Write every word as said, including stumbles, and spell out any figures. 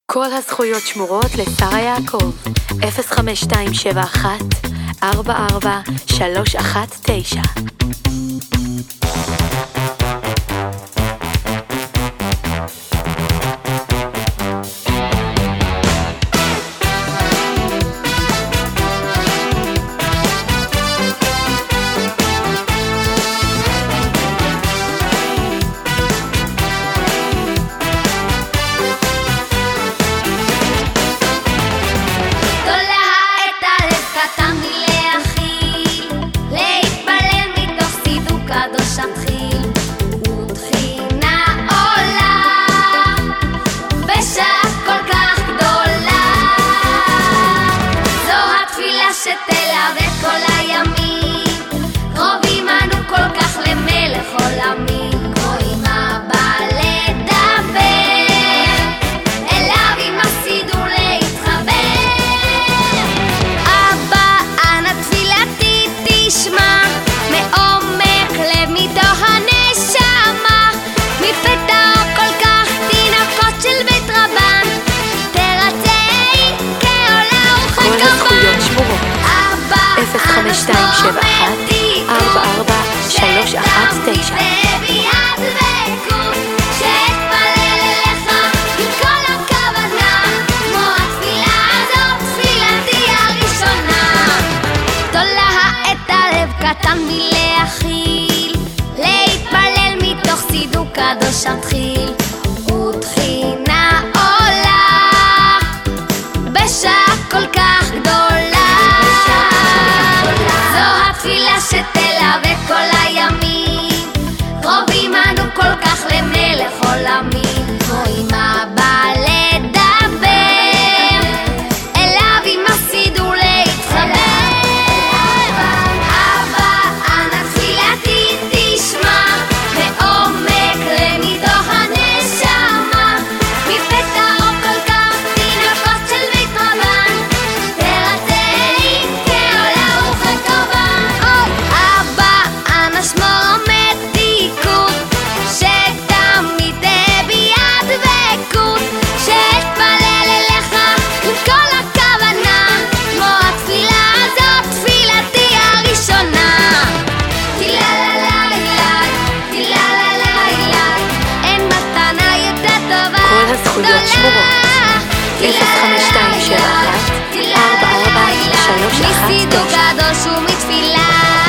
כל הזכויות שמורות לשרה יעקב. אפס חמש שתיים שבע אחת ארבע ארבע שלוש אחת תשע. אפס חמש שתיים שבע אחת ארבע ארבע שלוש אחת תשע. קטן מלהכיל, להתפלל מתוך צידוק קדוש אתחיל, ותחינה עולה בשעה כל כך גדולה. זו התפילה שתלווה כל הימים, קרובים אנו כל כך למלך עולמים, כמו אמא בא לדבר אליו עם הסידור להתחבר. הזכויות שמורות. אפס חמש שתיים שבע אחת ארבע ארבע שלוש אחת תשע. מסידור קדוש ומתפילה